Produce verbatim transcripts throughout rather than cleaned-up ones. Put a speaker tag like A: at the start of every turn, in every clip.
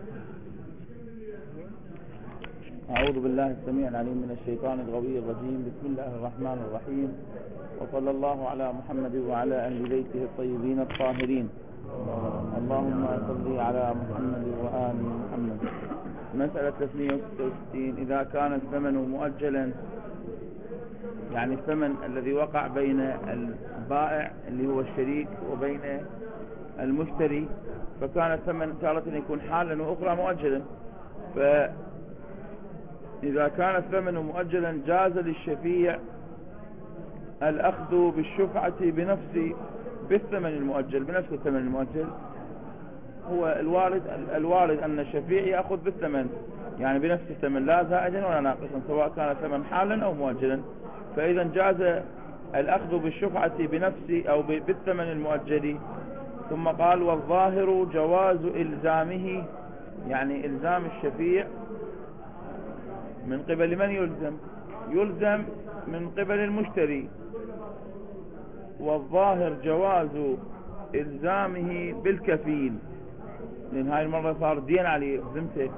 A: أعوذ بالله السميع العليم من الشيطان الغوي الرجيم. بسم الله الرحمن الرحيم، وصلى الله على محمد وعلى أهل بيته الطيبين الطاهرين. اللهم صل على محمد وآل محمد. مسألة ثلاثمئة وستة وستين. إذا كان الثمن مؤجلا، يعني الثمن الذي وقع بين البائع اللي هو الشريك وبين المشتري، فكان الثمن تارة يكون حالا وأخرى مؤجلا. فإذا كان الثمن مؤجلا جاز للشفيع الأخذ بالشفعة بنفس بالثمن المؤجل بنفس الثمن المؤجل. هو الوارد الوارد أن الشفيع يأخذ بالثمن، يعني بنفس الثمن لا زائدا ولا ناقصا، سواء كان الثمن حالا أو مؤجلا. فإذا جاز الأخذ بالشفعة بنفس أو بالثمن المؤجل. ثم قال: والظاهر جواز إلزامه، يعني إلزام الشفيع من قبل من يلزم؟ يلزم من قبل المشتري. والظاهر جواز إلزامه بالكفيل، لأن هاي المرة صار دين عليه ذمته.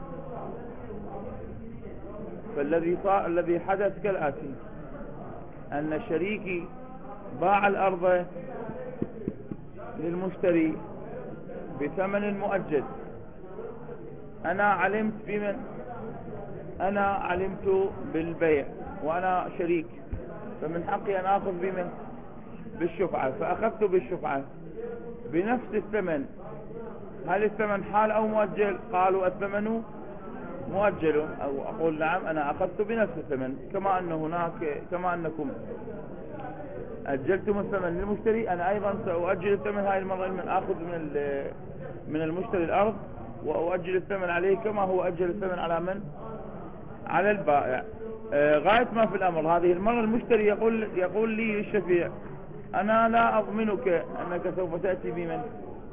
A: فالذي صار الذي حدث كالآتي: أن الشريك باع الأرض للمشتري بثمن مؤجل. أنا علمت بمن أنا علمت بالبيع وأنا شريك، فمن حقي أن أخذ بمن بالشفعة، فأخذت بالشفعة بنفس الثمن. هل الثمن حال أو مؤجل؟ قالوا الثمن مؤجل، أو أقول نعم أنا أخذت بنفس الثمن، كما أن هناك كما أنكم أجلتم الثمن للمشتري، أنا أيضا سأؤجل الثمن هاي المرة من أخذ من من المشتري الأرض، وأؤجل الثمن عليه كما هو أجل الثمن على من؟ على البائع. آه غاية ما في الأمر هذه المرة المشتري يقول يقول لي للشفيع: أنا لا أضمنك أنك سوف تأتي بمن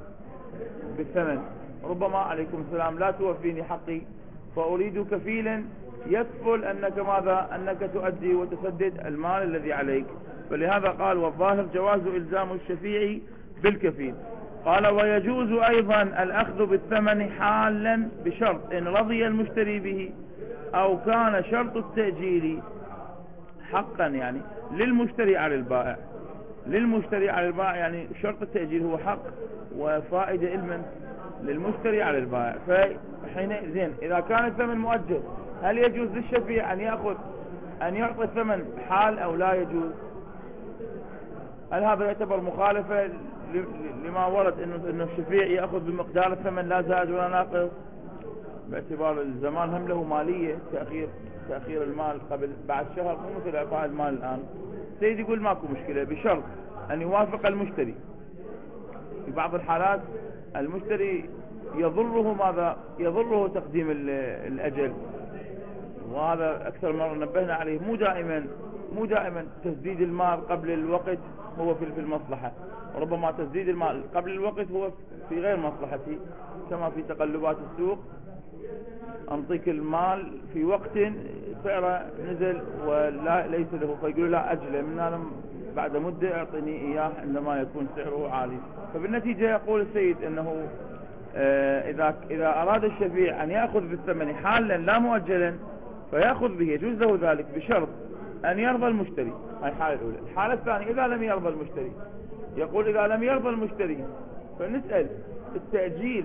A: بالثمن، ربما عليكم السلام لا توفيني حقي، فأريد كفيلا يكفل أنك ماذا أنك تؤدي وتسدد المال الذي عليك. فلهذا قال: والظاهر جواز إلزام الشفيع بالكفيل. قال: ويجوز أيضا الأخذ بالثمن حالا بشرط إن رضي المشتري به، أو كان شرط التأجيل حقا، يعني للمشتري على البائع للمشتري على البائع يعني شرط التأجيل هو حق وفائدة إلمن للمشتري على البائع. فحين زين إذا كان الثمن مؤجل، هل يجوز للشفيع أن يأخذ أن يعطي الثمن حال أو لا يجوز؟ هل هذا يعتبر مخالفة لما ورد إنه الشفيع يأخذ بمقدار الثمن لا زائد ولا ناقص، باعتبار الزمان هم له مالية، تأخير تأخير المال قبل بعد شهر مو مثل إعطاء المال الآن. سيدي يقول ماكو مشكلة بشرط أن يوافق المشتري. في بعض الحالات المشتري يضره ماذا يضره تقديم الأجل، وهذا أكثر مرة نبهنا عليه. مو دائما مو دائما تسديد المال قبل الوقت هو في المصلحة، ربما تسديد المال قبل الوقت هو في غير مصلحتي، كما في تقلبات السوق أنطيك المال في وقت سعره نزل ولا ليس له، فيقول لا أجله من أنا بعد مدة أعطني إياه عندما يكون سعره عالي. فبالنتيجة يقول السيد أنه آه إذا إذا أراد الشفيع أن يأخذ بالثمن حالا لا مؤجلا فيأخذ به، يجوز له ذلك بشرط أن يرضى المشتري. هاي الحالة الأولى. الحالة الثانية إذا لم يرضى المشتري، يقول إذا لم يرضى المشتري فنسأل: التأجيل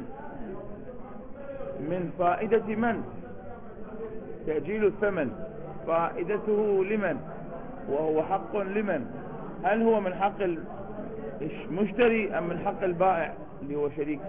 A: من فائدة من؟ تأجيل الثمن فائدته لمن وهو حق لمن؟ هل هو من حق المشتري أم من حق البائع اللي هو شريكه؟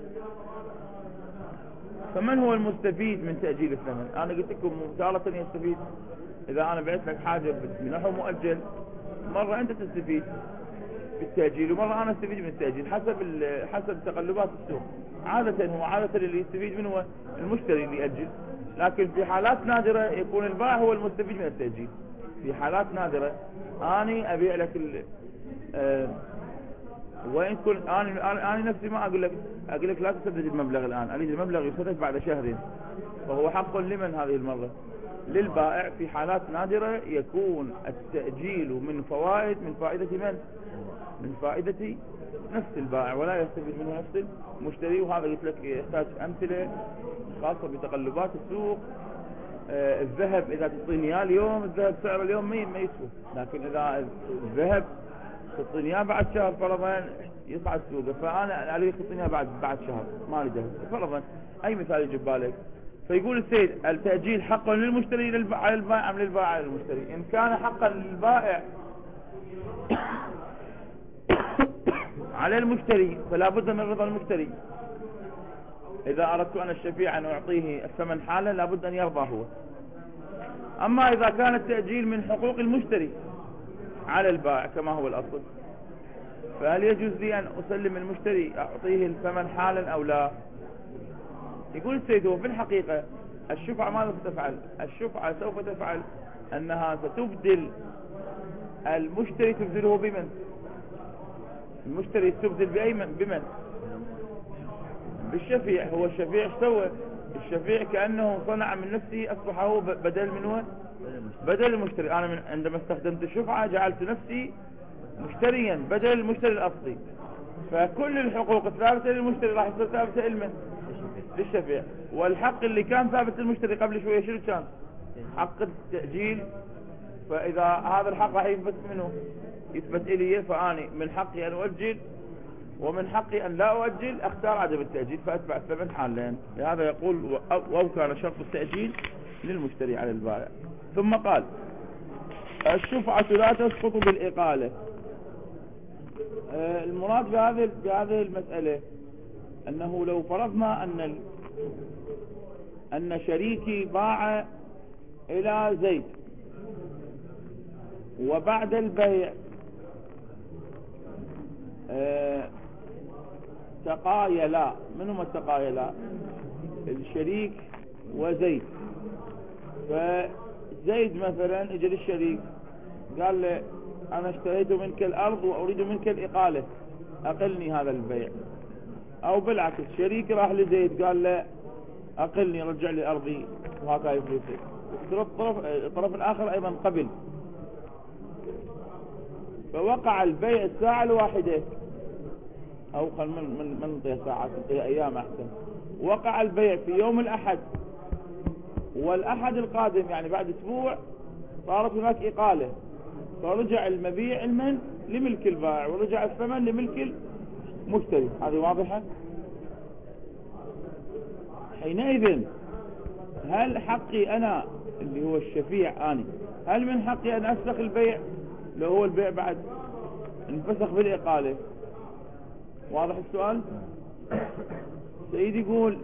A: فمن هو المستفيد من تأجيل الثمن؟ أنا قلت لكم تارة يستفيد إذا أنا بعت لك حاجة بنحو مؤجل، مرة أنت تستفيد بالتأجيل ومرة أنا استفيد من التأجيل، حسب حسب تقلبات السوق. عادة هو عادة اللي يستفيد منه هو المشتري اللي يأجل، لكن في حالات نادرة يكون البائع هو المستفيد من التأجيل. في حالات نادرة أنا أبيع لك ال آه وإن كنت أنا أنا نفسي ما أقول لك أقول لك لا تسدد المبلغ الآن، أريد المبلغ يسدد بعد شهرين، فهو حق لمن هذه المرة؟ للبائع. في حالات نادرة يكون التأجيل من فوائد من فائدة من؟ من فائدة نفس البائع ولا يستفيد منه نفس المشتري. وهذا قلت لك يحتاج أمثلة خاصة بتقلبات السوق. آه الذهب إذا تعطيني إياه اليوم، الذهب سعره اليوم ما يسوى، لكن إذا الذهب تعطيني إياه بعد شهر فرضا يصعد سوقه، فأنا علي تعطيني إياه بعد بعد شهر ما أريده فرضا. أي مثال يجي ببالك. فيقول السيد التأجيل حقا للمشتري على البائع أم للبائع على المشتري؟ إن كان حقا للبائع على المشتري فلا بد من رضا المشتري. إذا أردت أنا الشفيع أن أعطيه الثمن حالا لا بد أن يرضى هو. أما إذا كان التأجيل من حقوق المشتري على البائع كما هو الأصل، فهل يجوز لي أن أسلم المشتري أعطيه الثمن حالا أو لا؟ يقول السيد هو في الحقيقة الشفعة ماذا ستفعل؟ الشفعة سوف تفعل أنها ستبدل المشتري، تبدله بمن؟ المشتري تبدل بأي من؟ بمن؟ بالشفيع. هو الشفيع سوى الشفيع كأنه صنع من نفسه، أصبح هو بدل من وين؟ بدل المشتري. أنا من عندما استخدمت الشفعة جعلت نفسي مشتريا بدل المشتري الأصلي، فكل الحقوق الثابتة للمشتري راح تصير ثابتة لمن؟ للشفيع. والحق اللي كان ثابت للمشتري قبل شوية شنو كان؟ حق التأجيل. فإذا هذا الحق راح يثبت منه، يثبت إلي، فأني من حقي أن أؤجل ومن حقي أن لا أؤجل، أختار عدم التأجيل فأتبع الثمن حالين. لهذا يقول أو كان شرط التأجيل للمشتري على البائع. ثم قال الشفعة لا تسقط بالإقالة. المراد بهذه بهذه المسألة أنه لو فرضنا أن ال... أن شريكي باع إلى زيد، وبعد البيع أه... تقايلا. من هم التقايلا؟ الشريك وزيد. فزيد مثلا اجى للشريك قال له أنا اشتريت منك الأرض وأريد منك الإقالة، أقلني هذا البيع. أو بالعكس شريك راح لزيد قال له أقلني، رجع لي أرضي وهكذا فلوسي. الطرف, الطرف الآخر أيضا قبل، فوقع البيع الساعة الواحدة، أو خل من من من نعطيها ساعات، نعطيها أيام أحسن. وقع البيع في يوم الأحد، والأحد القادم يعني بعد أسبوع صارت هناك إقالة، فرجع المبيع المن لملك البائع ورجع الثمن لملك المشتري. هذه واضحة؟ حينئذ هل حقي أنا اللي هو الشفيع أنا، هل من حقي أن أفسخ البيع لو هو البيع بعد انفسخ بالإقالة؟ واضح السؤال؟ سيدي يقول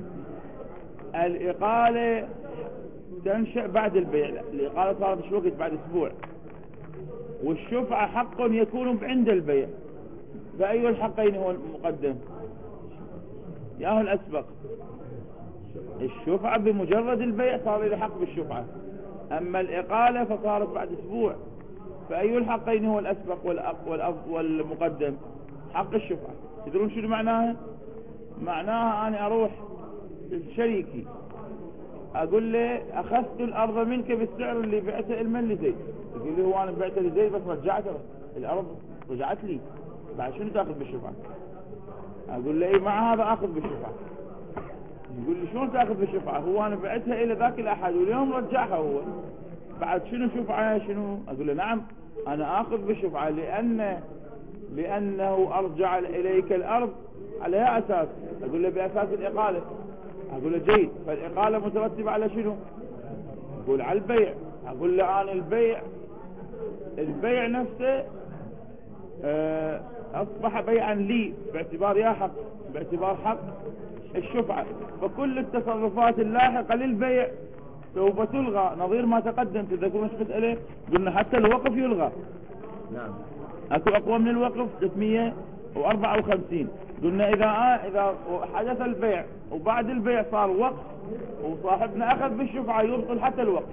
A: الإقالة تنشأ بعد البيع، الإقالة صارت شو وقت؟ بعد أسبوع. والشفعة حق يكون عند البيع، فأي الحقين هو المقدم؟ ياهو الأسبق. الشفعة بمجرد البيع صار له حق بالشفعة، أما الإقالة فصارت بعد أسبوع، فأي الحقين هو الأسبق والمقدم؟ حق الشفعة. تدرون شنو معناها؟ معناها أنا أروح لشريكي أقول له أخذت الأرض منك بالسعر اللي بعته المن لزيد، يقول لي هو أنا بعته لزيد بس رجعته الأرض رجعت لي، بعد شنو تأخذ بالشفعة؟ أقول له إيه مع هذا أخذ بالشفعة. يقول لي شلون تأخذ بالشفعة؟ هو أنا بعتها إلى ذاك الأحد واليوم رجعها هو، بعد شنو شفعة شنو؟ أقول له نعم أنا أخذ بالشفعة، لأن لأنه أرجع إليك الأرض على أي أساس؟ أقول له بأساس الإقالة. أقول له جيد، فالإقالة مترتبة على شنو؟ أقول على البيع. أقول له أنا البيع البيع نفسه أه أصبح بيعا لي باعتبار يا حق، باعتبار حق الشفعة، فكل التصرفات اللاحقة للبيع سوف تلغى، نظير ما تقدم. تذكرون ايش مسألة؟ قلنا حتى الوقف يلغى.
B: نعم.
A: اكو اقوى من الوقف ثلاثمية وأربعة وخمسين. قلنا اذا آه اذا حدث البيع وبعد البيع صار وقف وصاحبنا اخذ بالشفعة يبطل حتى الوقف،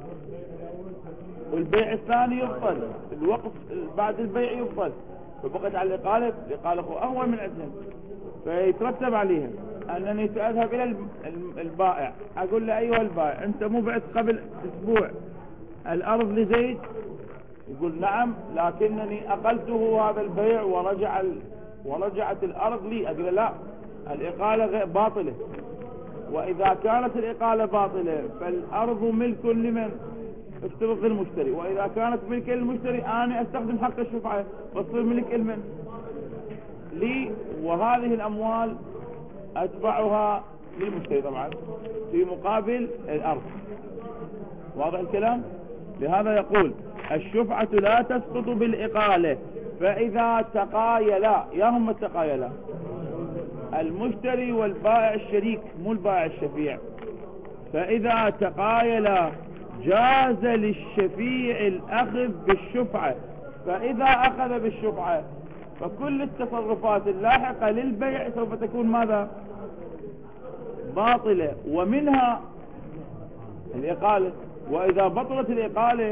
A: والبيع الثاني يبطل، الوقف بعد البيع يبطل، فبقت على الإقالة. الإقالة هو أهون من عندهم، فيترتب عليها أنني سأذهب إلى البائع أقول له أيها البائع أنت مو بعت قبل أسبوع الأرض لزيد؟ يقول نعم، لكنني أقلته هذا البيع ورجع ورجعت الأرض لي، أقول لا، الإقالة باطلة. وإذا كانت الإقالة باطلة فالأرض ملك لمن؟ اشترط المشتري. وإذا كانت ملك المشتري أنا أستخدم حق الشفعة فتصير ملك المن لي، وهذه الأموال أتبعها للمشتري طبعا في مقابل الأرض. واضح الكلام؟ لهذا يقول الشفعة لا تسقط بالإقالة فإذا تقايلا، يا هم التقايلا المشتري والبائع الشريك مو البائع الشفيع، فإذا تقايلا جاز للشفيع الأخذ بالشفعة، فإذا أخذ بالشفعة فكل التصرفات اللاحقة للبيع سوف تكون ماذا؟ باطلة، ومنها الإقالة. وإذا بطلت الإقالة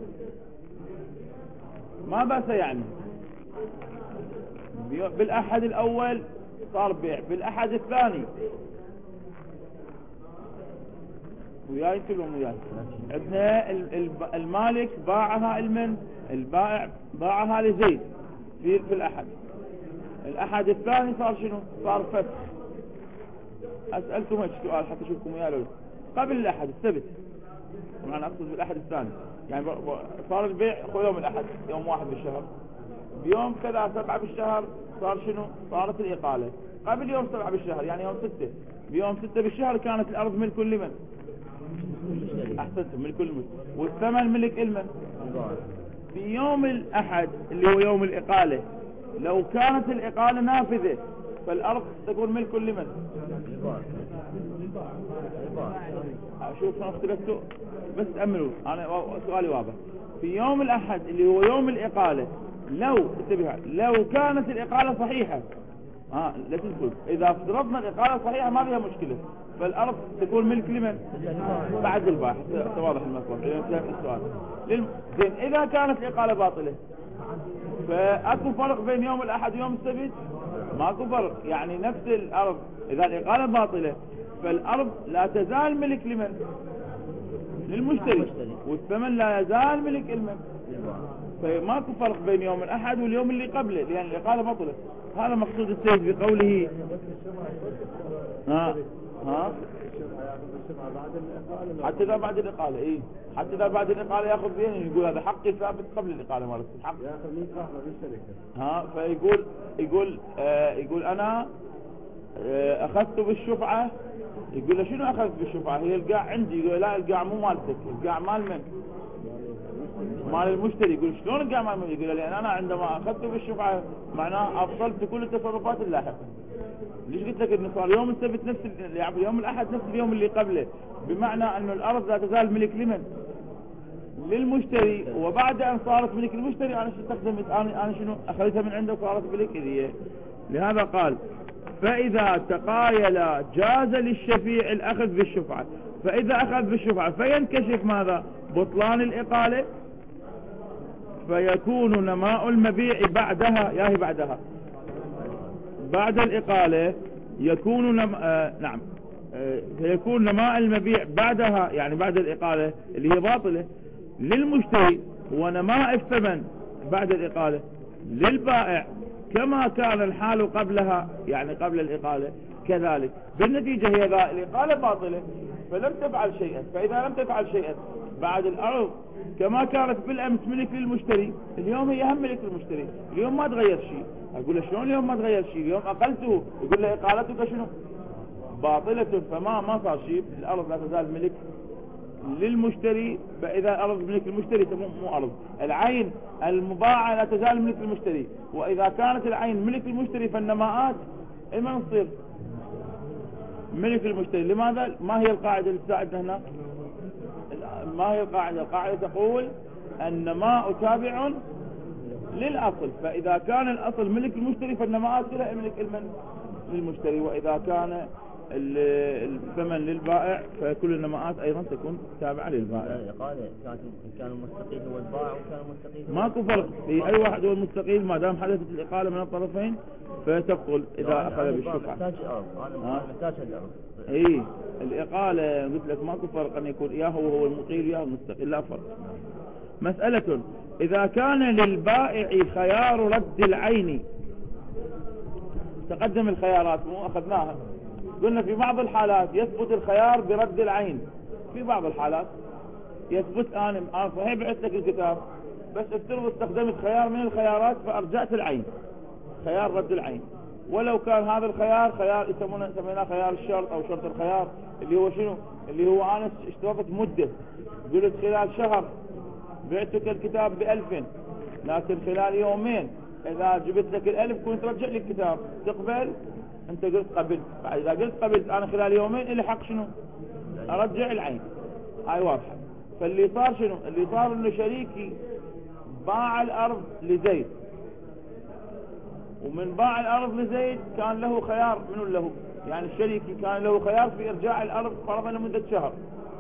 A: ما بأس، يعني بالأحد الأول صار بيع، بالأحد الثاني وياي كلهم وياي عندنا المالك باعها المن، البائع باعها لزيد في في الأحد، الأحد الثاني صار شنو؟ صار فسخ. أسألكم هيك سؤال حتى أشوفكم وياي لو قبل الأحد السبت، طبعا أقصد بالأحد الثاني، يعني صار البيع يوم الأحد يوم واحد بالشهر، بيوم كذا سبعة بالشهر صار شنو؟ صارت الإقالة. قبل يوم سبعة بالشهر يعني يوم ستة، بيوم ستة بالشهر كانت الأرض ملك لمن؟ أحسنتم، ملك الملك، والثمن ملك المن. في يوم الأحد اللي هو يوم الإقالة لو كانت الإقالة نافذة فالأرض تكون ملك لمن؟ أشوف أنا اختلفتوا بس أمنوا، أنا سؤالي واضح. في يوم الأحد اللي هو يوم الإقالة لو انتبه لو كانت الإقالة صحيحة، ها لا تنسوا، إذا افترضنا الإقالة صحيحة ما فيها مشكلة، فالأرض تكون ملك لمن؟ بعد الباحث. واضح المسألة السؤال. زين إذا كانت الإقالة باطلة فأكو فرق بين يوم الأحد ويوم السبت؟ ماكو فرق، يعني نفس الأرض إذا الإقالة باطلة فالأرض لا تزال ملك لمن؟ للمشتري، والثمن لا يزال ملك المن، فماكو فرق بين يوم الأحد واليوم اللي قبله لأن الإقالة بطلت. هذا مقصود السيد بقوله ها ها حتى إذا بعد الإقالة، إيه حتى إذا بعد الإقالة يأخذ بين، يقول هذا حقي ثابت قبل الإقالة مالك الحق، ها فيقول يقول آه يقول أنا آه أخذت بالشفعة، يقول له شنو أخذت بالشفعة؟ هي القاع عندي، يقول لا القاع مو مالتك، القاع مال من؟ مال المشتري. يقول شلون القاع مال من؟ يقول لأن أنا عندما أخذت بالشفعة معناه أفصلت كل التصرفات اللاحقة. ليش قلت لك إنه صار يوم السبت نفس يعني يوم الأحد نفس اليوم اللي قبله، بمعنى أنه الأرض لا تزال ملك لمن؟ للمشتري، وبعد أن صارت ملك المشتري أنا استخدمت أنا أنا شنو أخذتها من عنده وصارت ملك إذيه. لهذا قال فإذا تقايل جاز للشفيع الأخذ بالشفعة، فإذا أخذ بالشفعة فينكشف ماذا؟ بطلان الإقالة، فيكون نماء المبيع بعدها، ياهي بعدها بعد الإقالة يكون نم... آه نعم آه فيكون نماء المبيع بعدها يعني بعد الإقالة اللي هي باطلة للمشتري، ونماء الثمن بعد الإقالة للبائع كما كان الحال قبلها يعني قبل الإقالة كذلك. بالنتيجة هي ذا الإقالة باطلة فلم تفعل شيئا، فإذا لم تفعل شيئا بعد الأرض كما كانت بالأمس ملك للمشتري، اليوم هي هم ملك للمشتري، اليوم ما تغير شيء. أقول له شلون اليوم ما تغير شيء؟ اليوم أقلته، يقول له إقالتك شنو؟ باطلة، فما ما صار شيء، الأرض لا تزال ملك للمشتري. فإذا الأرض ملك المشتري مو أرض العين المباعة لا تزال ملك المشتري، وإذا كانت العين ملك المشتري فالنماءات إما تصير ملك المشتري. لماذا؟ ما هي القاعدة اللي تساعدنا هنا؟ ما هي القاعدة؟ القاعدة تقول النماء تابع للأصل، فإذا كان الأصل ملك المشتري فالنماءات كلها ملك المن للمشتري، وإذا كان الثمن للبائع فكل النماءات أيضا تكون تابعة للبائع.
B: قال كان المستقيل هو البائع وكان المستقيل
A: ماكو فرق في أي واحد هو المستقيل ما دام حدثت الإقالة من الطرفين فتبطل إذا أخذ بالشفعة.
B: محتاج أرض، أنا محتاج الأرض.
A: إيه الإقالة قلت لك ماكو فرق أن يكون إياه هو هو المقيل وياه المستقيل، لا فرق. مسألة إذا كان للبائع خيار رد العين تقدم الخيارات مو أخذناها، قلنا في بعض الحالات يثبت الخيار برد العين، في بعض الحالات يثبت أنا أنا صحيح بعت لك الكتاب بس افترض استخدمت خيار من الخيارات فأرجعت العين، خيار رد العين، ولو كان هذا الخيار خيار يسمونه سميناه خيار الشرط أو شرط الخيار، اللي هو شنو؟ اللي هو أنا اشترطت مدة، قلت خلال شهر بعتك الكتاب بألف، لكن خلال يومين إذا جبت لك الألف كنت ترجع لي الكتاب، تقبل؟ أنت قلت قبلت، إذا قلت قبلت أنا خلال يومين إلي حق شنو؟ أرجع العين، هاي واضحة. فاللي صار شنو؟ اللي صار إنه شريكي باع الأرض لزيد، ومن باع الأرض لزيد كان له خيار، منو له؟ يعني الشريكي كان له خيار في إرجاع الأرض فرضا لمدة شهر.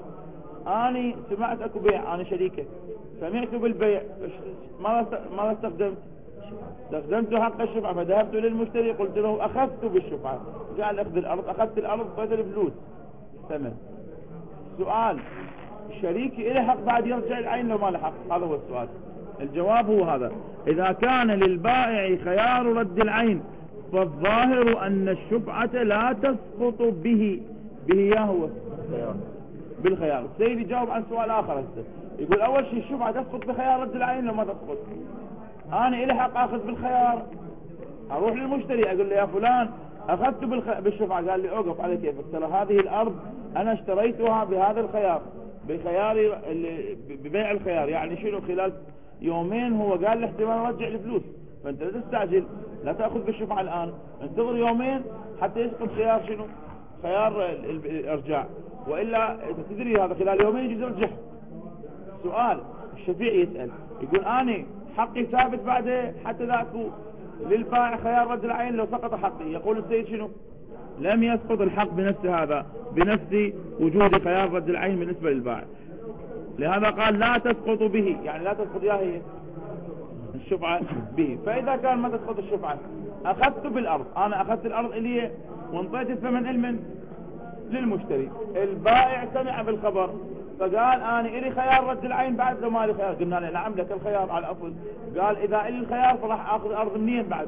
A: أنا سمعت أكو بيع، أنا شريكه سمعت بالبيع، ماذا استخدمت؟ استخدمت حق الشفعة، فذهبت للمشتري قلت له أخذت بالشفعة، قال أخذ الأرض، أخذت الأرض بدل فلوس ثمن. سؤال، شريكي إلى حق بعد يرجع العين لو ما له حق؟ هذا هو السؤال. الجواب هو هذا: إذا كان للبائع خيار رد العين فالظاهر أن الشفعة لا تسقط به به يا هو بالخيار. السيد يجاوب عن سؤال آخر هسه، يقول أول شيء الشفعة تسقط بخيار رد العين لو ما تسقط. أنا إلي حق أخذ بالخيار، أروح للمشتري أقول له يا فلان أخذت بالخ... بالشفعة، قال لي أوقف على كيفك، ترى هذه الأرض أنا اشتريتها بهذا الخيار، بخياري ببيع الخيار، يعني شنو خلال يومين هو قال لي احتمال ارجع الفلوس، فانت لا تستعجل، لا تاخذ بالشفعة الان، انتظر يومين حتى يسقط خيار شنو؟ خيار الارجاع، والا تدري هذا خلال يومين يجوز يرجع. سؤال، الشفيع يسأل يقول اني حقي ثابت بعده حتى ذاكو للبائع خيار رد العين لو سقط حقي، يقول السيد شنو؟ لم يسقط الحق بنفس هذا، بنفس وجود خيار رد العين بالنسبة للبائع، لهذا قال لا تسقط به، يعني لا تسقط يا هي الشفعة به. فإذا كان ما تسقط الشفعة، أخذت بالأرض، أنا أخذت الأرض إلي وانطيت الثمن المن للمشتري، البائع سمع بالخبر فقال أنا إلي خيار رد العين بعد لو ما لي خيار، قلنا له نعم لك الخيار على الأصل، قال إذا إلي الخيار فراح أخذ الأرض منين بعد؟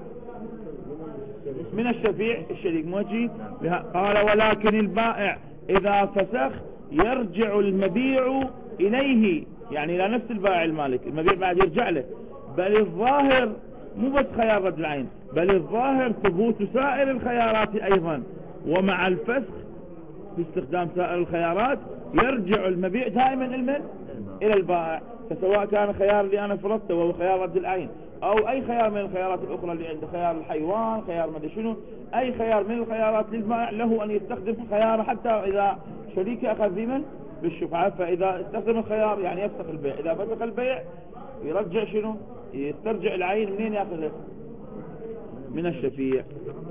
A: من الشفيع الشريك موجي. قال ولكن البائع إذا فسخ يرجع المبيع إليه، يعني إلى نفس البائع المالك، المبيع بعد يرجع له، بل الظاهر مو بس خيار رد العين، بل الظاهر ثبوت سائر الخيارات أيضا، ومع الفسخ في استخدام سائر الخيارات يرجع المبيع دائما المن إلى البائع، فسواء كان خيار اللي أنا فرضته وهو خيار رد العين أو أي خيار من الخيارات الأخرى اللي عنده، خيار الحيوان، خيار مدري شنو، أي خيار من الخيارات للبائع له أن يستخدم خياره حتى إذا شريكه أخذ بمن بالشفعة، فإذا استخدم الخيار يعني يفسخ البيع، إذا فسخ البيع يرجع شنو؟ يسترجع العين منين يأخذه؟ من الشفيع.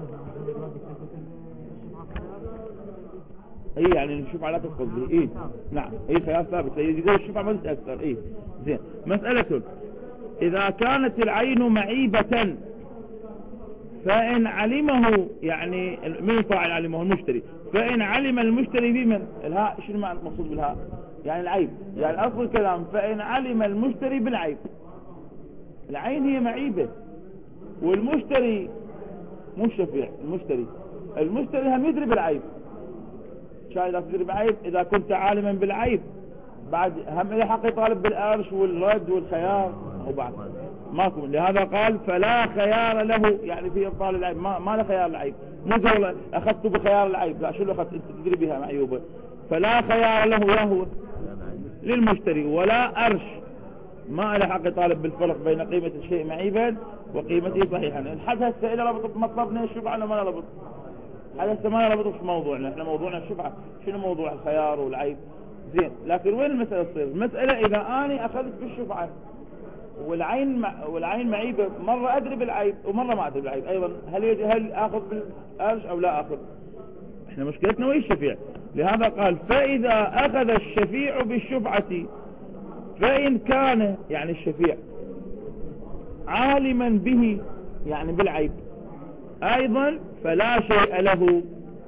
A: اي يعني الشفعة لا تسقط به، اي نعم، اي خيار ثابت، يقول الشفعة ما تتأثر. اي زين. مسألة، إذا كانت العين معيبة فإن علمه، يعني من فاعل علمه؟ المشتري، فإن علم المشتري بمن؟ الهاء شنو معنى المقصود بالهاء؟ يعني العيب، يعني أصل الكلام فإن علم المشتري بالعيب، العين هي معيبة والمشتري مو الشفيع، المشتري المشتري هم يدري بالعيب، شايف إذا تدري بالعيب، إذا كنت عالما بالعيب بعد هم إلى حق يطالب بالأرش والرد والخيار وبعد ماكو، لهذا قال فلا خيار له، يعني في إبطال العيب، ما, ما له خيار العيب، مو قول أخذته بخيار العيب، لا، شو اللي أخذت أنت تدري بها معيوبة، فلا خيار له يا هو للمشتري ولا أرش، ما له حق يطالب بالفرق بين قيمة الشيء معيبا وقيمته صحيحا. الحد هسه إذا ربط بمطلبنا الشفعة ولا ما ربط؟ هذا هسه ما ربط في موضوعنا، احنا موضوعنا الشفعة، شنو موضوع الخيار والعيب؟ زين، لكن وين المسألة تصير؟ المسألة إذا أنا أخذت بالشفعة والعين مع والعين معيبة، مرة أدري بالعيب ومرة ما أدري بالعيب أيضا، هل يجي هل أخذ بالأرش أو لا أخذ؟ إحنا مشكلتنا وين الشفيع، لهذا قال فإذا أخذ الشفيع بالشفعة فإن كان، يعني الشفيع عالما به يعني بالعيب أيضا فلا شيء له،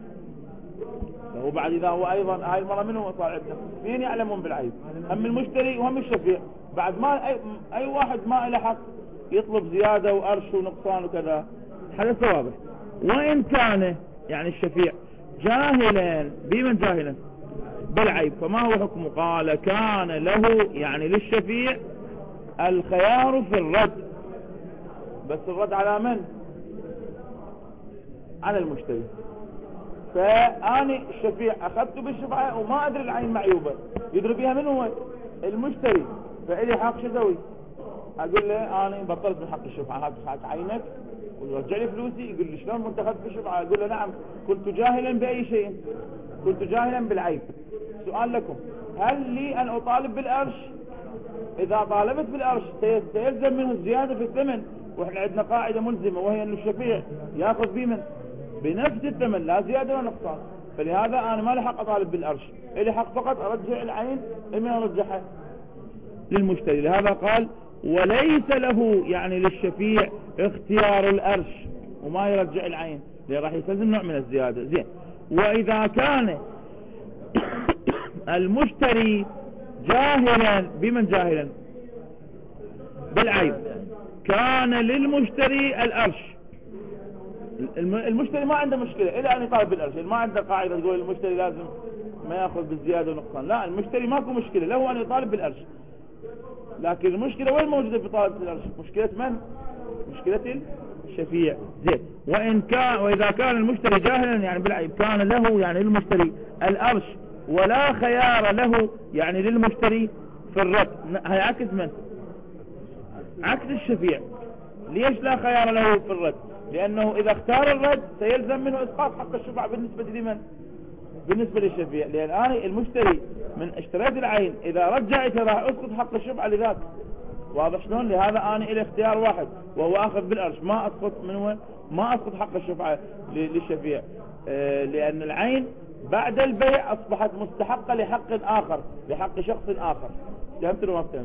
A: وبعد إذا هو أيضا هاي المرة منه صار عندنا مين يعلمون بالعيب؟ هم المشتري وهم الشفيع، بعد ما أي, أي واحد ما له حق يطلب زيادة وأرش ونقصان وكذا، حدث واضح. وإن كان يعني الشفيع جاهلا بمن جاهلا بالعيب فما هو حكمه؟ قال كان له يعني للشفيع الخيار في الرد، بس الرد على من؟ على المشتري. فأنا الشفيع أخذته بالشفعة وما أدري العين معيوبة، يدري بها من هو؟ المشتري. فإلي حق شو أسوي؟ أقول له أنا بطلت من حق الشفعة، هات حق عينك ورجع لي فلوسي. يقول لي شلون أنت أخذت بالشفعة؟ أقول له نعم كنت جاهلا بأي شيء، كنت جاهلا بالعيب. سؤال لكم، هل لي أن أطالب بالأرش؟ إذا طالبت بالأرش سيلزم منه الزيادة في الثمن، وإحنا عندنا قاعدة ملزمة وهي أن الشفيع يأخذ بمن؟ بنفس الثمن، لا زيادة ولا نقصان. فلهذا أنا ما لي حق أطالب بالأرش، إلي حق فقط أرجع العين إما أرجعها للمشتري. لهذا قال وليس له يعني للشفيع اختيار الأرش وما يرجع العين، لأن راح يستلزم نوع من الزيادة. زين. وإذا كان المشتري جاهلا بمن جاهلا بالعيب كان للمشتري الأرش. المشتري ما عنده مشكلة إلا أن يطالب بالأرش، ما عنده قاعدة تقول المشتري لازم ما يأخذ بالزيادة ونقصان، لا، المشتري ماكو مشكلة له أن يطالب بالأرش. لكن المشكلة وين موجودة في طالب الأرش؟ مشكلة من؟ مشكلة الشفيع. زين. وإن كان وإذا كان المشتري جاهلا يعني بالعيب كان له يعني للمشتري الأرش ولا خيار له يعني للمشتري في الرد. هي عكس من؟ عكس الشفيع. ليش لا خيار له في الرد؟ لأنه إذا اختار الرد سيلزم منه إسقاط حق الشفعة بالنسبة لمن؟ بالنسبة للشفيع. لأن أنا المشتري من اشتريت العين إذا رجعت راح أسقط حق الشفعة لذاك. واضح شلون؟ لهذا أنا إلي اختيار واحد وهو أخذ بالأرش، ما أسقط منه ما أسقط حق الشفعة للشفيع. آه لأن العين بعد البيع أصبحت مستحقة لحق آخر، لحق شخص آخر. فهمت ولا ما فهمت؟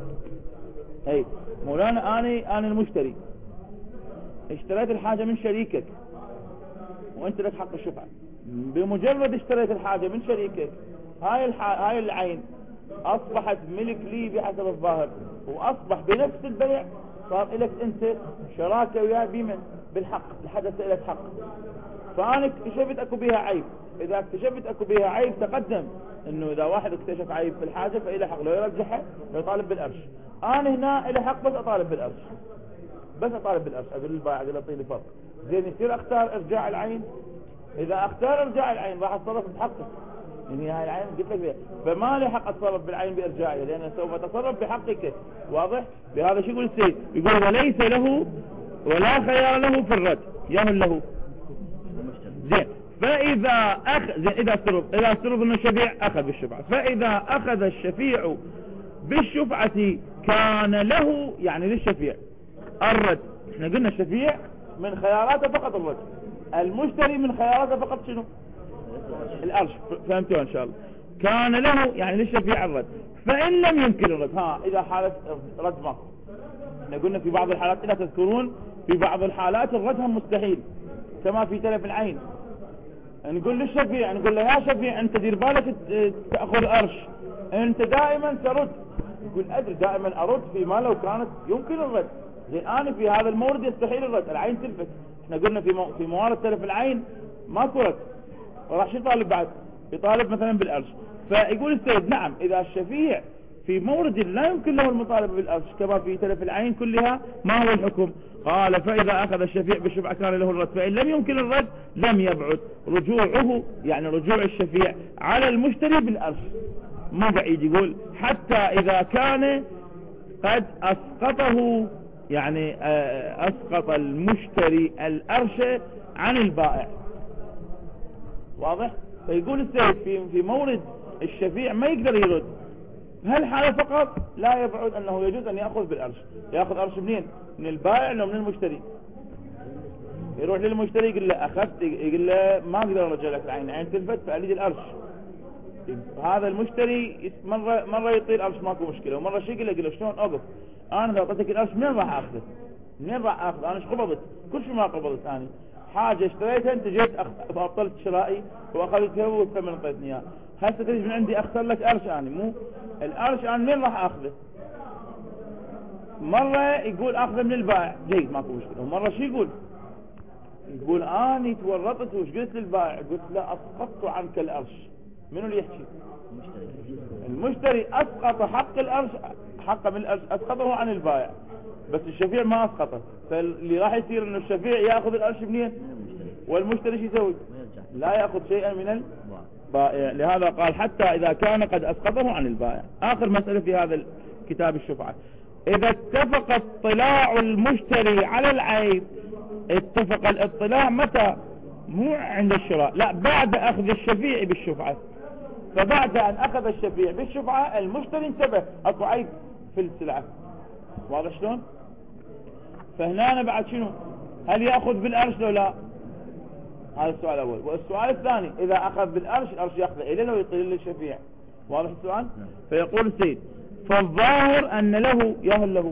A: أي مولانا أنا أنا المشتري اشتريت الحاجة من شريكك وأنت لك حق الشفعة. بمجرد اشتريت الحاجة من شريكك هاي الح... هاي العين أصبحت ملك لي بحسب الظاهر، وأصبح بنفس البيع صار لك أنت شراكة وياه بمن؟ بالحق، الحدث لك حق. فأنا اكتشفت أكو بيها عيب، إذا اكتشفت أكو بيها عيب تقدم إنه إذا واحد اكتشف عيب في الحاجة فإله حق لو يرجحها لو يطالب بالأرش. أنا هنا إله حق بس أطالب بالأرش، بس أطالب بالأرش. أقول للبائع أقول له أعطيني فرق. زين يصير أختار إرجاع العين؟ إذا أختار إرجاع العين راح أتصرف بحقك، يعني هاي العين قلت لك بيها، فما لي حق أتصرف بالعين بإرجاعها لأن سوف أتصرف بحقك. واضح؟ بهذا شو يقول السيد؟ يقول وليس له ولا خيار له في الرد، يهل له. زين. فإذا أخذ زين إذا افترض إذا افترض أن الشفيع أخذ بالشفعة، فإذا أخذ الشفيع بالشفعة كان له يعني للشفيع الرد. احنا قلنا الشفيع من خياراته فقط الرد، المشتري من خياراته فقط شنو؟ الأرش. فهمتوا إن شاء الله؟ كان له يعني للشفيع الرد. فإن لم يمكن الرد، ها إذا حالة رد ماكو، احنا قلنا في بعض الحالات إذا تذكرون في بعض الحالات الرد هم مستحيل كما في تلف العين. نقول للشفيع نقول له يا شفيع أنت دير بالك تأخذ أرش، أنت دائما ترد. يقول أدري دائما أرد فيما لو كانت يمكن الرد. زين أنا في هذا المورد يستحيل الرد، العين تلفت. احنا قلنا في مو... في موارد تلف العين ماكو رد، راح شو يطالب بعد؟ يطالب مثلا بالأرش. فيقول السيد نعم إذا الشفيع في مورد لا يمكن له المطالبة بالأرش كما في تلف العين كلها، ما هو الحكم؟ قال فإذا أخذ الشفيع بالشفعة كان له الرد، فإن لم يمكن الرد لم يبعد رجوعه يعني رجوع الشفيع على المشتري بالأرش. ما بعيد يقول حتى إذا كان قد أسقطه يعني أسقط المشتري الأرش عن البائع. واضح؟ فيقول السيد في في مورد الشفيع ما يقدر يرد، هل حالة فقط لا يبعد أنه يجوز أن يأخذ بالأرش. يأخذ أرش منين؟ من البائع أو من المشتري؟ يروح للمشتري يقول له أخذت، يقول له ما أقدر أرجع لك العين، عين تلفت فأريد الأرش. هذا المشتري مرة مرة يطير أرش ماكو مشكلة، ومرة شيء يقول له يقول له شلون أوقف أنا إذا أعطيتك الأرش منين راح أخذه؟ منين راح أخذ؟ أنا إيش قبضت؟ كل شيء ما قبضت أنا حاجة اشتريتها أنت جيت أبطلت شرائي وأخذتها والثمن أعطيتني إياه، هسه تريد من عندي أخسر لك أرش أنا؟ مو الأرش أنا منين راح أخذه؟ مرة يقول أخذه من البائع جيد ماكو مشكلة، ومرة شو يقول؟ يقول اني تورطت وش قلت للبائع؟ قلت لا اسقطت عنك الارش. منو اللي يحكي؟ المشتري اسقط حق الارش، حق من الارش اسقطه عن البائع، بس الشفيع ما اسقطه. فاللي راح يصير انه الشفيع ياخذ الارش منين؟ والمشتري شو يسوي؟ لا ياخذ شيئا من البائع. لهذا قال حتى اذا كان قد اسقطه عن البائع. اخر مسألة في هذا الكتاب الشفعة، اذا اتفق اطلاع المشتري على العيب، اتفق الاطلاع متى؟ مو عند الشراء، لا بعد اخذ الشفيع بالشفعة. فبعد ان اخذ الشفيع بالشفعة المشتري انتبه اكو عيب في السلعة، واضح شلون؟ فهنا أنا بعد شنو؟ هل يأخذ بالأرش لو لا؟ هذا السؤال الأول. والسؤال الثاني، إذا أخذ بالأرش الأرش يأخذ إليه لو يطيل للشفيع. واضح السؤال؟ فيقول السيد فالظاهر أن له يهل له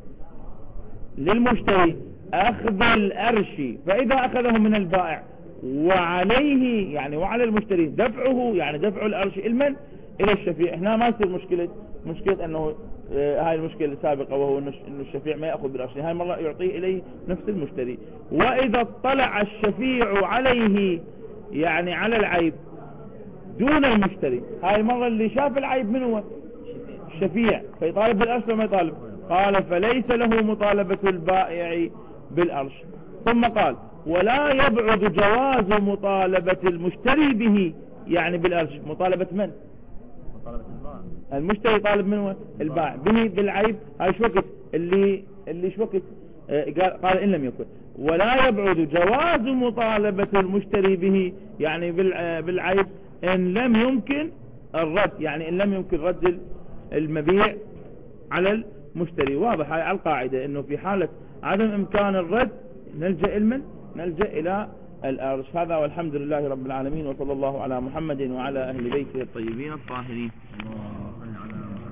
A: للمشتري أخذ الأرش، فإذا أخذه من البائع وعليه يعني وعلى المشتري دفعه، يعني دفع الأرش المن إلى الشفيع. هنا ما يصير مشكلة مشكلة أنه آه هاي المشكلة السابقة، وهو أنه الشفيع ما يأخذ بالأرش، هاي مرة يعطيه إليه نفس المشتري. وإذا اطلع الشفيع عليه يعني على العيب دون المشتري، هاي المرة اللي شاف العيب من هو؟ الشفيع، فيطالب بالأرش وما يطالب. قال فليس له مطالبة البائع بالأرش. ثم قال ولا يبعد جواز مطالبة المشتري به يعني بالأرش. مطالبة من؟
B: مطالبة البائع.
A: المشتري طالب منه البائع به بالعيب. هاي شو وقت اللي اللي شو وقت آه قال, قال إن لم يكن. ولا يبعد جواز مطالبة المشتري به يعني بالعيب إن لم يمكن الرد، يعني إن لم يمكن رد المبيع على المشتري. واضح هاي على القاعدة إنه في حالة عدم إمكان الرد نلجأ المن نلجأ إلى الأرش. هذا والحمد لله رب العالمين، وصلى الله على محمد وعلى أهل بيته الطيبين الطاهرين.